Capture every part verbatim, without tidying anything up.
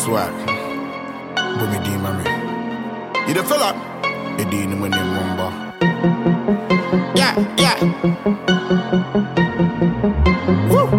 Swag. But me D, mommy. You the fella? You D in the money, mumba. Yeah, yeah. Woo.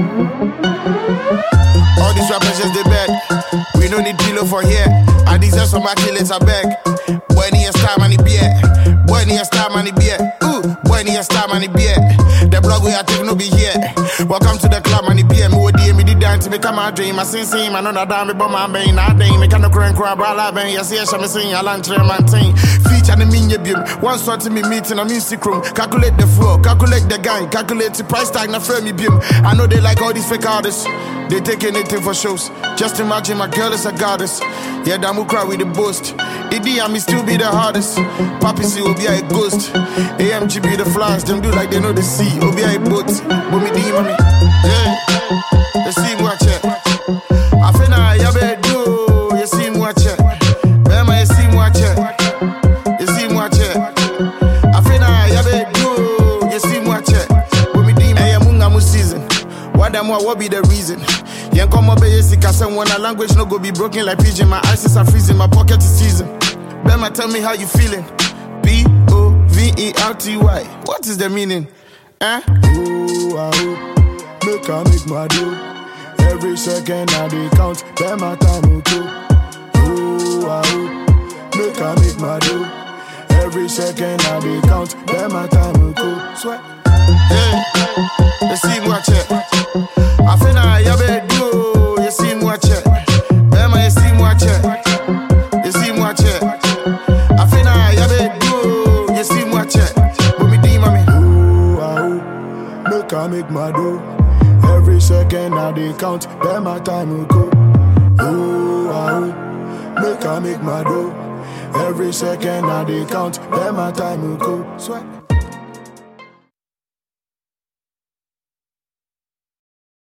All these rappers just they beg. We don't need pillow for here. I deserve some killers, I beg. Boy, need a star money beer. Boy, need a star money beer. Ooh, boy, need a star money beer. The blog we are taking no be here. Welcome to the club, money beer. Me would me the dance, me come out dream. I sing, sing, I know that damn me, but my brain, I dang. Me can't no cry and cry, but I bang. Yes, yes, I'm singing, I land train, man, ting. Feature the minion beam. One sort to me meeting, I'm in sick room. Calculate the floor, calculate the gang, calculate the price tag, na frame me beam. I know they like all these fake artists. They take anything for shows. Just imagine my girl is a goddess. Yeah, damn, who cry with the boast. E D and me still be the hardest. Papi C will be a ghost. A M G be the flash. Them do like they know the sea. Will be a boat. But me D, mommy. Yeah. You see me watch it. I feel now you better do. You see me watch it. Bema, you see me watch it. You see me watch it. I feel now you better do. You see me watch it. But me D, hey, I'm munga mu season. What them what be the reason? Yen come up here, sick as when a language no go be broken like pigeon. My eyes are freezing, my pocket is season. Bema, tell me how you feeling. B O V E R T Y. What is the meaning? Eh? Oh, I hope make I make my do. Every second I dey count. Bema time will go. Oh, I hope make I make my do. Every second I dey count. Bema time will go. Sweat. Hey, you see me watch it. I feel now you better do. You see me watch it. Bema, you see me watch it. You see me watch it. I feel now you better do. You see me watch it. But me D, mommy. Oh, I hope make I make my do. Every second I dey count. Bema time will go. Oh, I hope make I make my do. Every second I dey count. Bema time will go. Sweat.